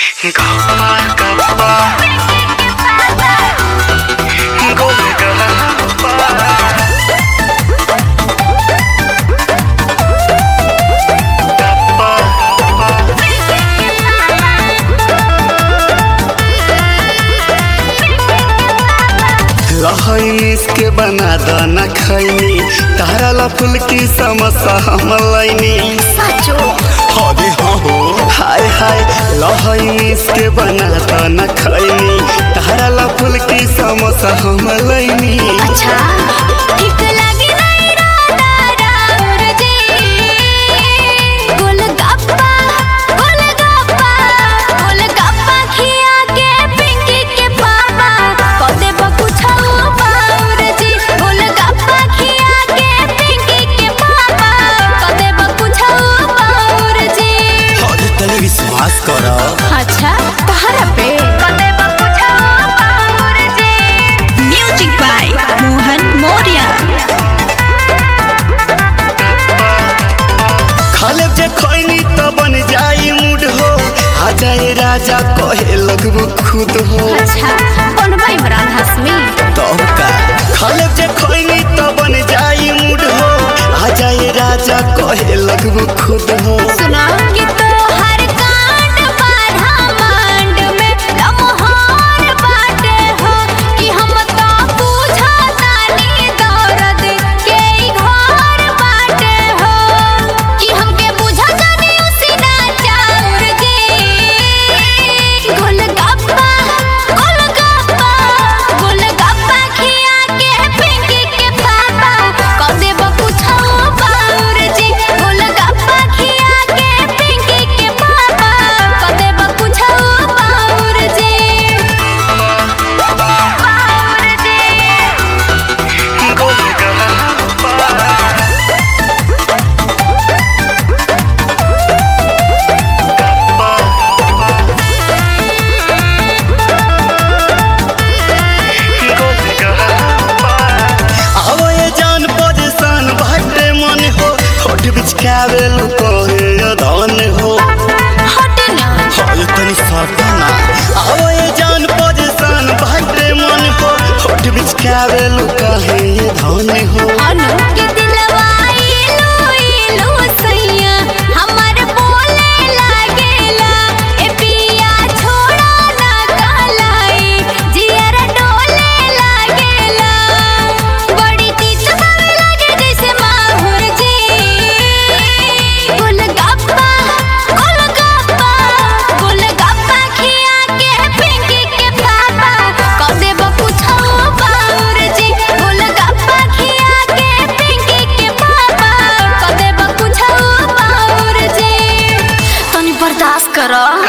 लहैनिस के बना दाना खैनी तारा ला फूल की समस्या हम लैनी सचो अरे हाँ हो हाय हाय लहैनिस के बना दाना खैनी तारा ला फूल की समस्या हम लैनी। अच्छा ठीक लगी नहीं राधा राउर जी गोलगप्पा गोलगप्पा गोलगप्पा खिया के पिंकी के पापा कदे बकुछौ बाउर जी गोलगप्पा खिया के पिंकी के पापा कदे बकुछौ बाउर जी। अरे तनी विश्वास कर। अच्छा तहरा पे कदे बकुछौ बाउर जी। Music by Mohan Maurya. खाले जे खैनी तो बन जाई मूड हो आ जाए राजा कहे लगबो खुद हो। अच्छा कौन भाई इमरान हाशमी तब का खाले जे खैनी तो बन जाई मूड हो आ जाए राजा कहे लगबो खुद हो। सुना कि तो हर कांड बाधा मांड में लम्हार बाटे हो कि हम तो पूछा तानी दर्द के घर बाटे हो कि हमके बुझा जानी उसी ना चाउर जी गोलगप्पा गोलगप्पा गोलगप्पा खिया के पिंकी के पापा कदे बकुछौ बाउर जी गोलगप्पा खिया के पिंकी के पापा कदे बकुछौ बाउर जी बाउर जी। अब ये जान परेशान बाटे मन हो होठ बिचकावे लुकोहे धन हो। हटे ना हाय तनी सरतना अब ये जान परेशान बाटे मन हो होठ बिचकावे लुकोहे धन हो। अनु के दिलवा इलू इलू सैया हमर बोले लागेला ए पिया छोड़ा ना कहलाई जियर डोले लागेला बड़ी तीत भावे लागे जैसे माहुर जी गोलगप्पा गोलगप्पा गोलगप्पा खिया के पिंकी के पापा कदे बकुछौ बाउर जी गोलगप्पा खिया के पिंकी के पापा कदे बकुछौ बाउर जी तनी बर्दाश्त कर।